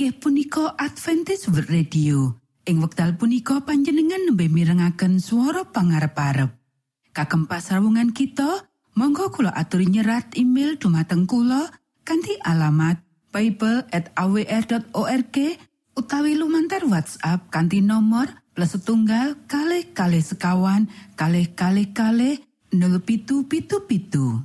inggih punika Adventist World Radio. Ing wekdal punika panjenengan nembe mirengaken swara pangarep-arep. Kagem pasrawungan kita, monggo kula aturi nyerat email dumateng kula kanthi alamat bible@awr.org utawi lumantar WhatsApp kanthi nomor +1 kalih sekawan kalih 0777.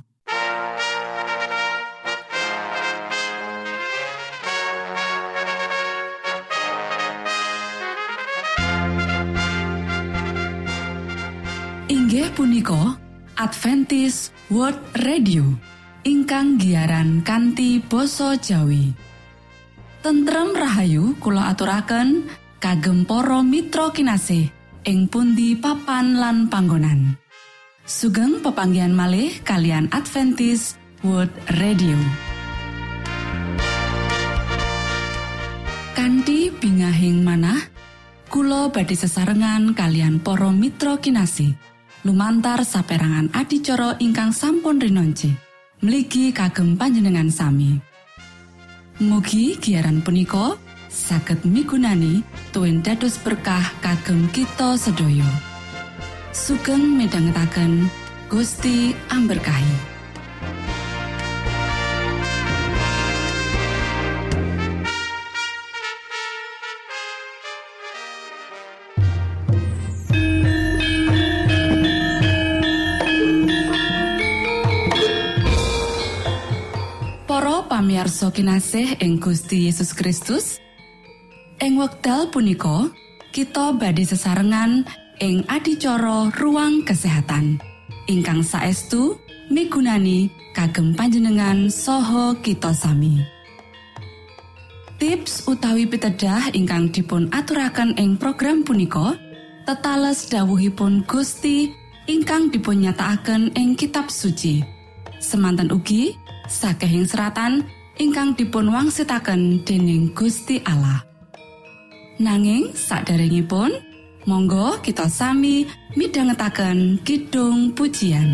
Inggih punika Adventist World Radio ingkang giaran kanthi basa Jawi. Tentrem rahayu kula aturaken kagem para mitra kinasih ing pundi papan lan panggonan. Sugeng pepanggihan malih kalian Adventist World Radio. Kanthi bingahing manah kula badhe sesarengan kalian para mitra kinasih lumantar saperangan adicara ingkang sampun rinonce mligi kagem panjenengan sami. Mugi giaran punika saged migunani tuwin dados berkah kagem kita sedaya. Sugeng midhangetaken Gusti amberkahi. Pamirsa kinasih ing Gusti Yesus Kristus, ing wekdal punika kita badhe sesarengan ing adicara Ruang Kesehatan ingkang saestu migunani kagem panjenengan saha kita sami. Tips utawi pitedah ingkang dipun aturaken ing program punika tetales dawuhipun Gusti ingkang dipun nyatakaken ing kitab suci. Semanten ugi sakehing seratan ingkang dipun wangsitaken dening Gusti Allah. Nanging saderengipun, monggo kita sami midhangetaken kidung pujian.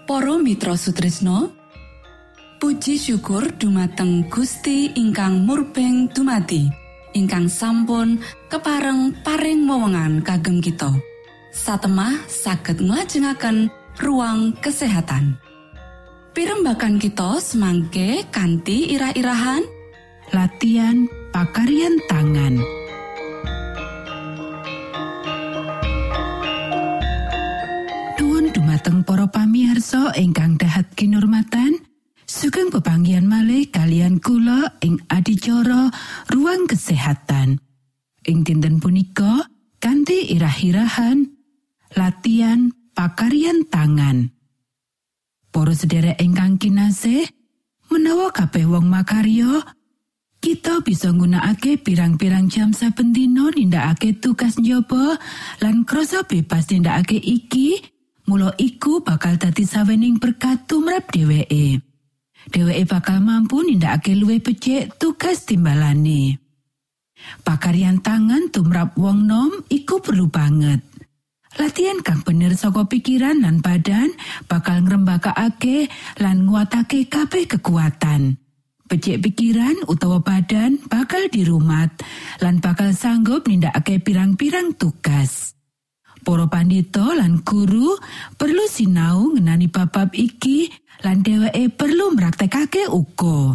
Para mitra sutresna, puji syukur dumateng Gusti ingkang murbeng dumati, ingkang sampun kepareng paring wewengan kagem kita. Satemah saged nglajengaken ruang kesehatan. Pirembagan kita semangke kanthi irah-irahan latihan pakaryan tangan. Dumateng para pamirsa ingkang dahat kinurmatan, sugeng pepanggihan malih kalian kula ing adicara ruang kesehatan. Ing dinten punika kanthi irah-irahan latihan pakaryan tangan. Para sedherek ingkang kinasih, menawa kabeh wong makarya, kita bisa nggunakake pirang-pirang jam saben dina nindakake tugas njaba lan krasa bebas nindakake iki. Mula iku bakal dadi sawening berkat tumrap dheweke. Dheweke bakal mampu nindakake luwih becik tugas timbalane. Pakaryan tangan tumrap wong nom iku perlu banget. Latihan kang bener saka pikiran lan badan bakal ngrembakakake lan nguatake kabeh kekuatan. Becik pikiran utawa badan bakal dirumat lan bakal sanggup nindakake pirang-pirang tugas. Para pandhita lan guru perlu sinau ngenani bab-bab iki lan dheweke perlu mraktekake uga.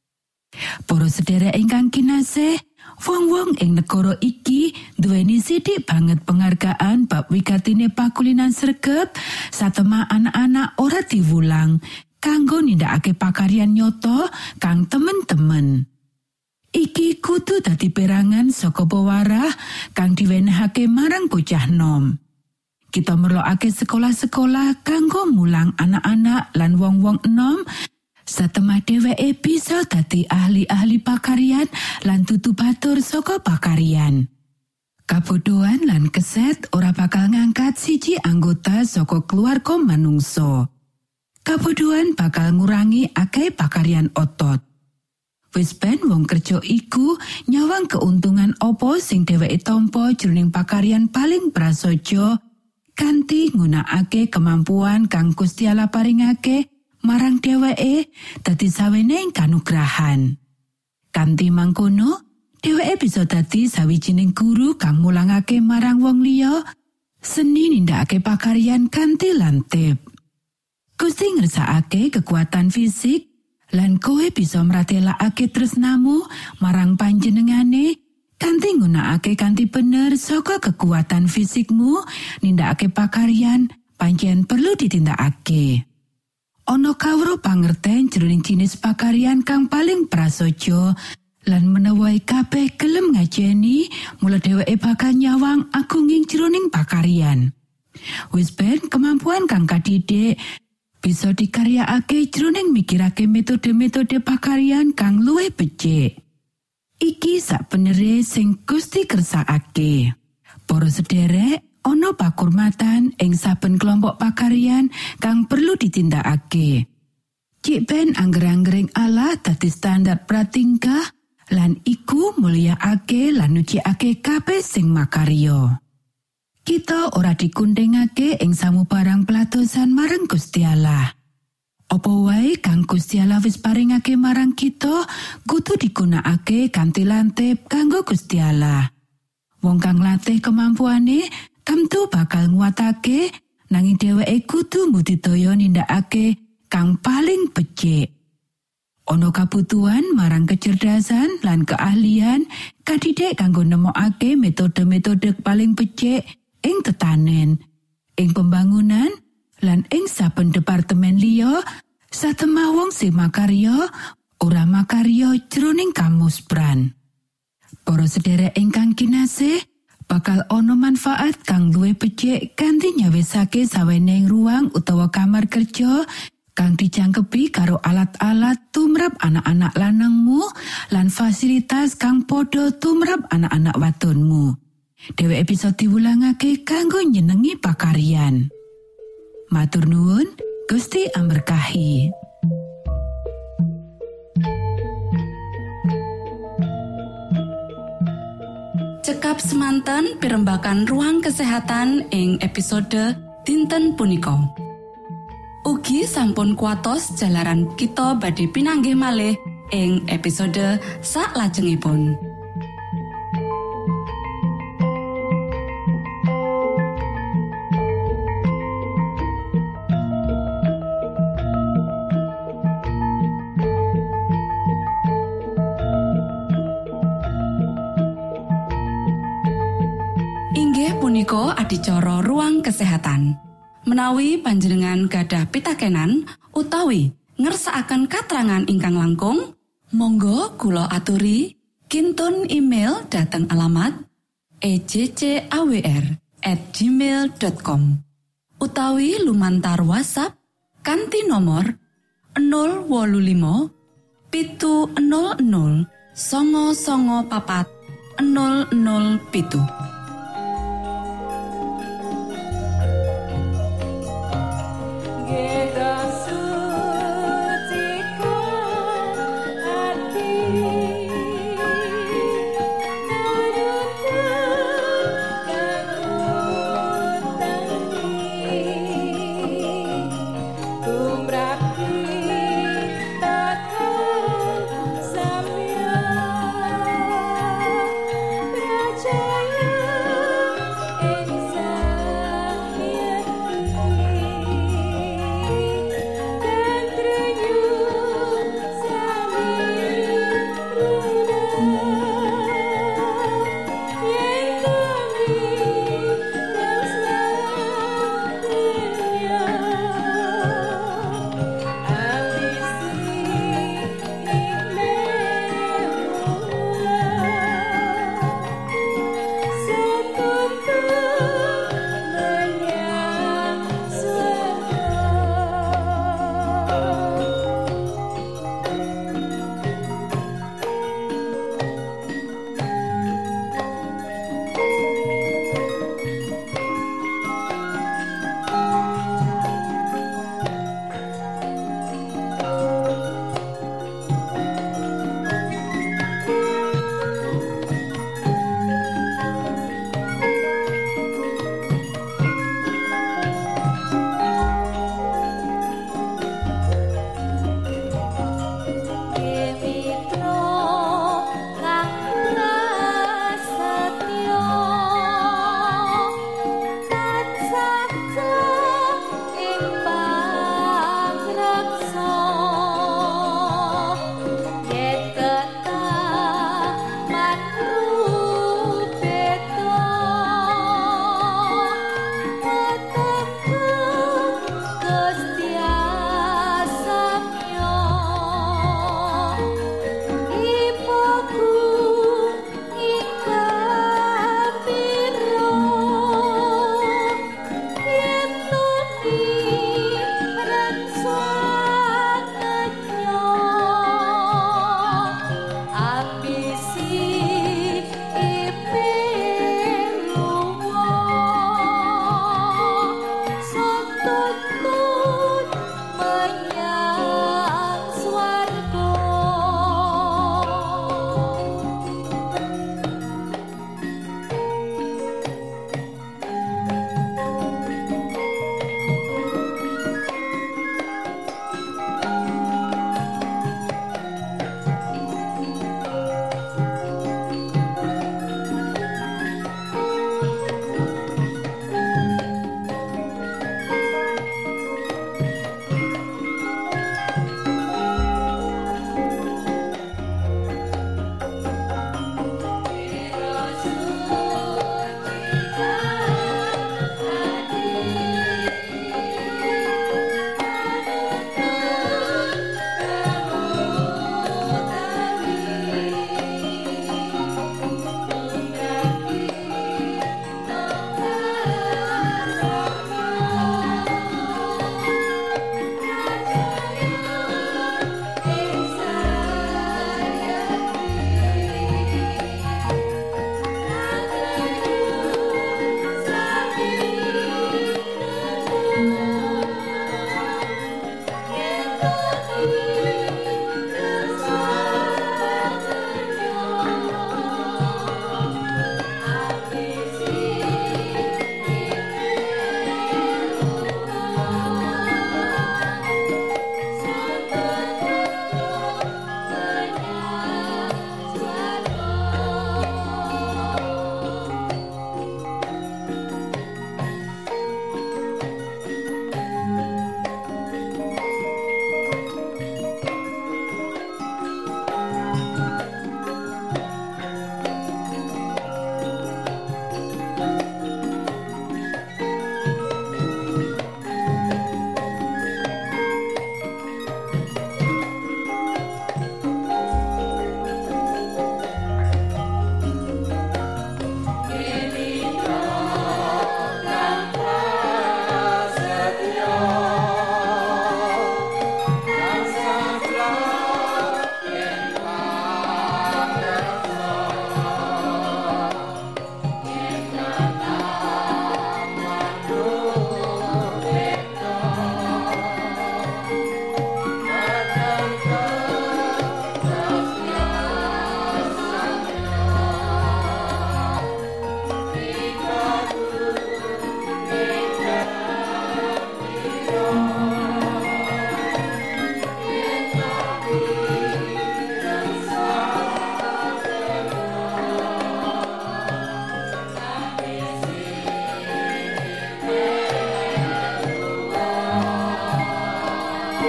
Para sedherek ingkang kinasih, wong-wong ing negara iki duweni sithik banget penghargaan bab wigatine pakulinan sregep satemah anak-anak ora diwulang kanggo nindakake pakaryan nyata kang temen-temen. Iki kudu dadi perangan saka pewarah kang diwenehake marang bocah nom. Kita merlokake sekolah-sekolah kanggo mulang anak-anak lan wong-wong enom, satemah dheweke bisa dadi ahli-ahli pakaryan lan tutu batur saka pakaryan. Kabodohan lan keset ora bakal ngangkat siji anggota saka keluarga manungsa. Kabodohan bakal ngurangi akeh pakaryan otot. Wis ben wong kerja iku nyawang keuntungan apa sing dheweke tampa jroning pakaryan paling prasaja kanthi nggunakake kemampuan kang Gusti Allah paringake marang dheweke dadi sawening kanugrahan. Kanthi mangkono, dheweke bisa dadi sawijining guru kang mulangake marang wong liya seni nindakake pakaryan kanthi lantip. Gusti ngersakake kekuatan fisik lan kowe bisa mratelakake tresnamu marang panjenengane kanthi nggunakake kanthi bener saka kekuatan fisikmu nindakake pakaryan pancen perlu ditindakake. Ana kawruh pangerten jroning jinis pakaryan kang paling prasaja lan menawa kabeh gelem ngajeni mula dheweke bakal nyawang agunging jroning pakaryan. Wis ben kemampuan kang kadhidhik bisa dikaryakake jroning mikirake metode-metode pakaryan kang luwih becik. Iki sakbenere sing Gusti kersakake. Para sederek, ana pakurmatan ing saben kelompok pakaryan kang perlu ditindakake. Cik ben angger-anggering Allah dadi standar pratingkah lan iku mulyakake lan nyucikake kabeh sing makarya. Kita ora dikundhengake ing samubarang pelatosan marang Gusti Allah. Apa wae kang Gusti Allah wis paringake marang kita kudu digunakake kanthi lantip kanggo Gusti Allah. Wong kang latih kemampuane tamtu bakal nguatake nanging dheweke kudu mbudidaya nindakake kang paling becik. Ana kabutuhan marang kecerdasan lan keahlian kadhidhik kanggo nemokake metode-metode paling becik ing tetanen, ing pembangunan, lan ing saben departemen liya, satemah wong sing makarya ora makarya jroning kamuspran. Para sedherek ingkang kinasih, bakal ana manfaat kang luwih becik kanthi nyawisake sawening ruang utawa kamar kerja kang dijangkepi karo alat-alat tumrap anak-anak lanangmu lan fasilitas kang padha tumrap anak-anak wadonmu. Dheweke bisa diwulangake kanggo nyenengi pakaryan. Matur nuwun, Gusti amberkahi. Cekap semanten pirembagan ruang kesehatan ing episode dinten punika. Ugi Ugi sampun kuatos jalaran kita badhe pinanggih malih ing episode saklajengipun. Inggih punika adicara ruang kesehatan. Menawi panjenengan gadah pitakenan utawi ngersakaken katrangan ingkang langkung, monggo kula aturi kintun email dhateng alamat ejcawr@gmail.com utawi lumantar WhatsApp kanthi nomor 085 700 994 007. Jaya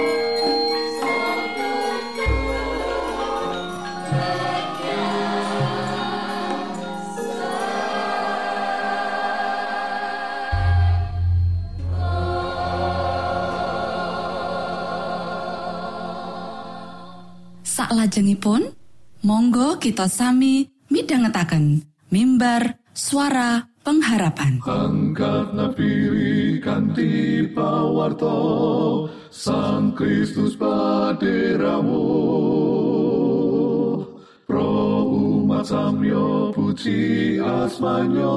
Saklajengipun, monggo kita sami midhangetaken mimbar suara pengharapan. Angkatna piri kanthi pawarta Sang Kristus paderamu. Pro umat samyo puji asmanyo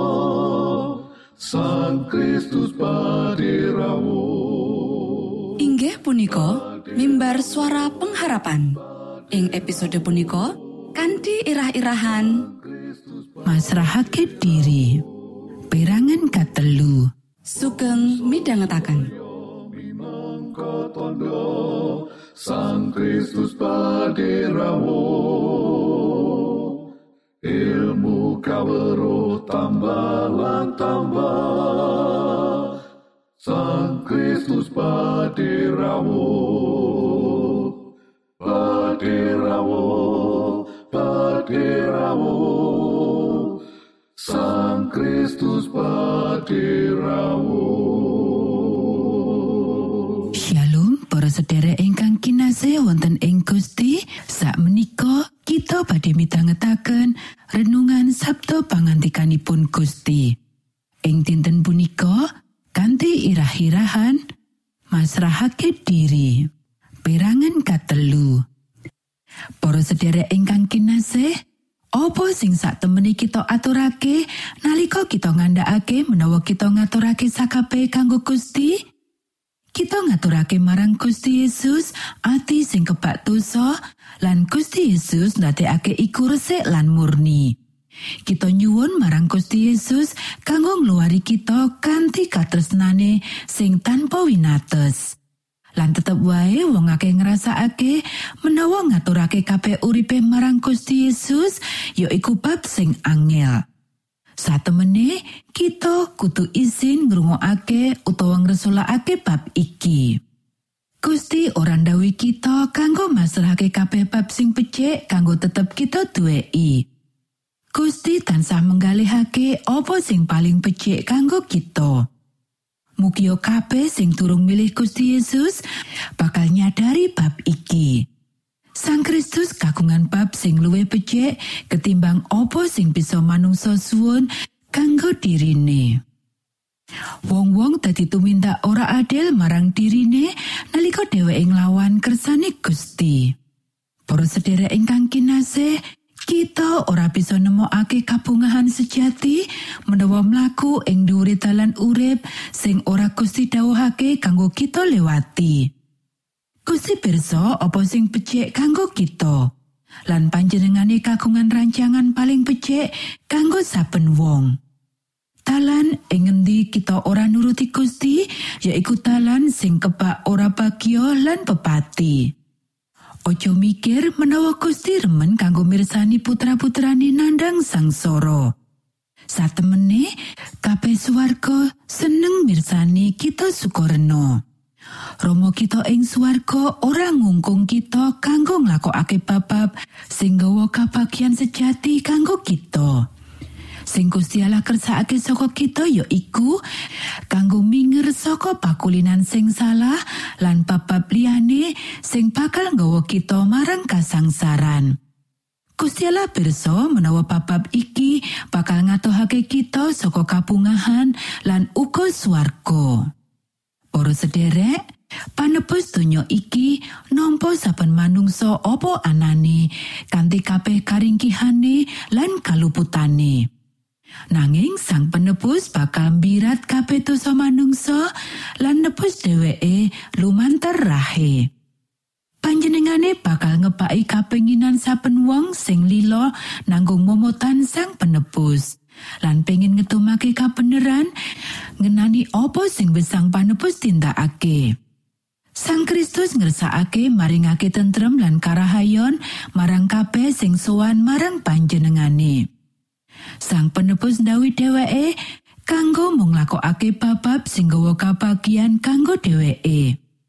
Sang Kristus paderamu. Inggih punika mimbar suara pengharapan. Ing episode punika kanthi irah-irahan masrahake diri. Perangan katelu. Sugeng midhangetaken. Minangka tandha Sang Kristus paderamu. Ilmu kawruh tambah lan tambah Sang Kristus paderamu. Paderamu, paderamu, Sang Kristus paderamu. Shalom para sedherek ingkang kinasih wonten ing Gusti. Sakmenika kita badhe midhangetaken renungan Sabda pangantikanipun Gusti. Ing dinten punika kanthi irah-irahan masrahake diri. Perangan katelu. Para sedherek ingkang kinasih, apa sing satemene kita aturake nalika kita ngandhakake menawa kita ngaturake sakabeh kanggo Gusti? Kita ngaturake marang Gusti Yesus ati sing kebak dosa lan Gusti Yesus ndadekake iku resik lan murni. Kita nyuwun marang Gusti Yesus kanggo ngluwari kita kanthi katresnane sing tanpa winates. Lan tetep wae wong akeh ngrasakake menawa ngaturake kabeh uripe marang Gusti Yesus yaiku bab sing angel. Satemene kita kudu izin ngrungokake utawa ngresulake bab iki. Gusti ora ndhawuhi kita kanggo masrahake kabeh bab sing becik kanggo tetep kita duweki. Gusti tansah menggalihake apa sing paling becik kanggo kita. Mugi kabeh sing durung milih Gusti Yesus bakal nyadari bab iki. Sang Kristus kagungan bab sing luwih becik ketimbang apa sing bisa manungsa suwun kanggo dirine. Wong-wong dadi tumindak ora adil marang dirine nalika dheweke nglawan kersane Gusti. Para sedherek ingkang kinasih, kita ora bisa nemokake kabungahan sejati menawa mlaku ing dhuwure dalan urip sing ora Gusti dawuhake kanggo kita lewati. Gusti pirsa apa sing becik kanggo kita. Lan panjenengane kagungan rancangan paling becik kanggo saben wong. Dalan ing ngendi kita ora nuruti Gusti yaiku dalan sing kebak ora bagya lan pepati. Ojo mikir menawa Gusti remen kanggo mirsani putra-putrane nandhang sangsara. Satemene kabeh swarga seneng mirsani kita sukarena. Rama kita ing swarga ora ngungkung kita kanggo nglakokake bab-bab sing gawa kabagyan sejati kanggo kita. Sing Gusti Allah kersakake saka kita ya iku kanggo minger saka pakulinan sing salah lan bab-bab liyane sing bakal nggawa kita marang kasangsaran. Gusti Allah pirsa menawa bab-bab iki bakal ngatohake kita saka kabungahan lan uga swarga. Para sedherek, panebus donya iki nampa saben manungsa apa anane kanthi kabeh karingkihane lan kaluputane. Nanging sang penebus bakal mbirat kabeh dosa manungsa lan nebus dheweke lumantar rahe. Panjenengane bakal ngepaki kapenginan saben wong sing lila nanggung momotan sang penebus lan pengin ngetumake kabeneran ngenani apa sing wis sang panebus tindakake. Sang Kristus ngersakake maringake tentrem lan karahayon marang kabeh sing sowan marang panjenengane. Sang penebus ndhawuhi dheweke kanggo mung nglakokake bab-bab sing gawa kabagyan kanggo dheweke.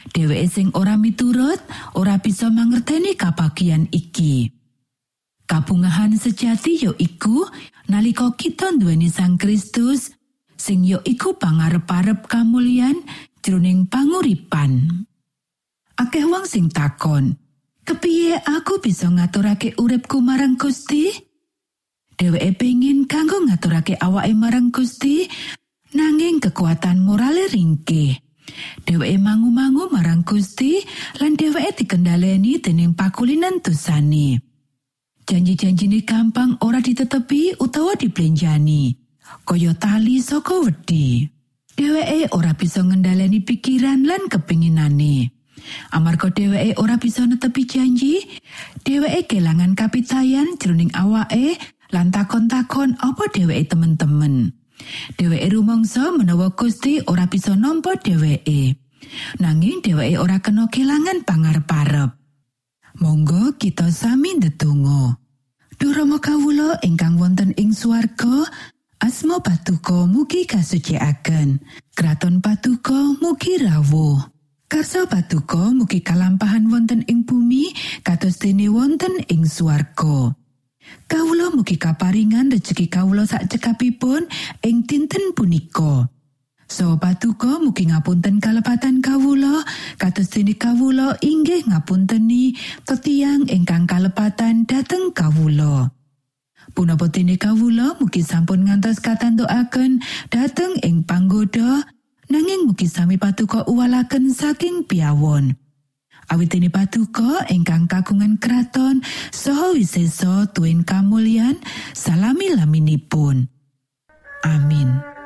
Dheweke sing ora miturut ora bisa mangerteni kabagian iki. Kabungahan sejati ya iku nalika kita nduweni Sang Kristus sing ya iku pangarep-arep kamulyan jroning panguripan. Akeh wong sing takon, kepiye aku bisa ngaturake uripku marang Gusti? Dheweke pengin kanggo ngaturake awake marang Gusti, nanging kekuatan morale ringkih. Dheweke mangu-mangu marang Gusti lan dheweke dikendhaleni dening pakulinan dosane. Janji-janjine gampang ora ditetepi utawa diblenjani, kaya tali saka wedi. Dheweke ora bisa ngendhaleni pikiran lan kepinginane. Amarga dheweke ora bisa netepi janji, dheweke kelangan kapitayan jroning awake lan takon-takon apa dheweke temen-temen. Dheweke rumangsa menawa Gusti ora bisa nampa dheweke. Nanging dheweke ora kena kelangan pangarep-arep. Monggo kita sami ndedonga. Duh Rama kawula ingkang wonten ing swarga, asma Patuko mugi kasucikaken. Kraton Patuko mugi rawuh. Karsa Patuko mugi kalampahan wonten ing bumi kados dene wonten ing swarga. Kawula mugi kaparingan rejeki kawula sak cekapipun ing dinten punika. So Patuko mugi ngapunten kalepatan kawula kados dene kawula inggih ngapunteni tetiang ingkang kalepatan dhateng kawula. Punapa dene kawula mugi sampun ngantos katantukaken dhateng ing panggoda, nanging mugi sami Patuko uwalaken saking piyawon. Awit dene Patuko ingkang kagungan kraton saha wisesa tuwin kamulyan salami-laminipun. Amin.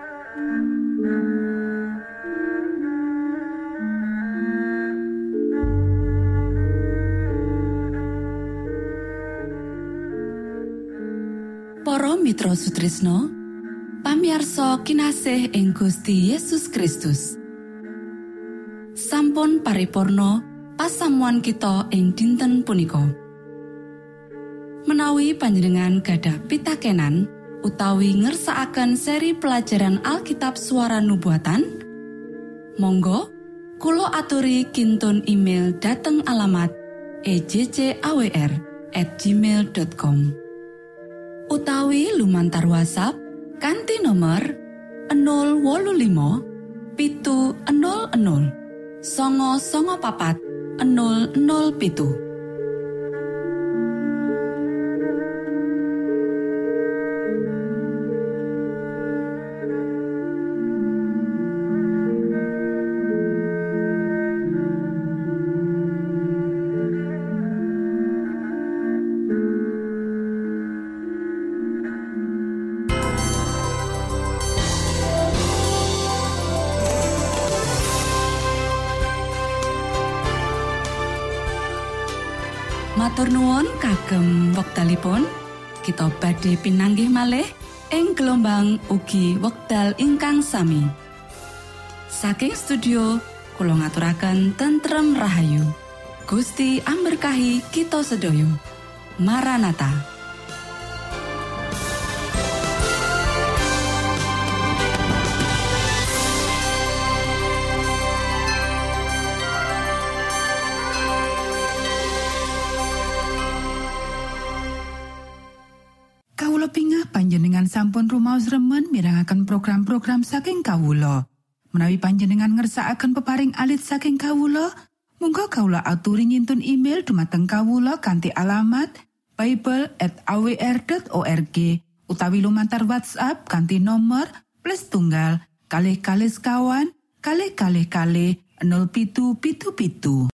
Para mitra sutrisno, pamiarsa kinasih ing Gusti Yesus Kristus. Sampun paripurna pasamuan kita ing dinten punika. Menawi panjenengan gadah pitakenan utawi ngersakaken seri pelajaran Alkitab Suara Nubuatan, monggo kula aturi kintun email dhateng alamat ejcawr@gmail.com utawi lumantar WhatsApp kanthi nomor 085 700 994 007. Matur nuwun kagem wektalipun kita badhe pinanggih malih ing gelombang ugi wekdal ingkang sami. Saking studio kula ngaturaken tentrem rahayu. Gusti amberkahi kita sedaya. Maranatha. Panjenengan sampun rumaos remen mirengaken program-program saking kawula. Menawi panjenengan ngersakaken peparing alit saking kawula, monggo kawula aturi ngintun email dumateng kawula kanthi alamat bible@awr.org utawi lumantar WhatsApp kanthi nomor +1 kalih 4077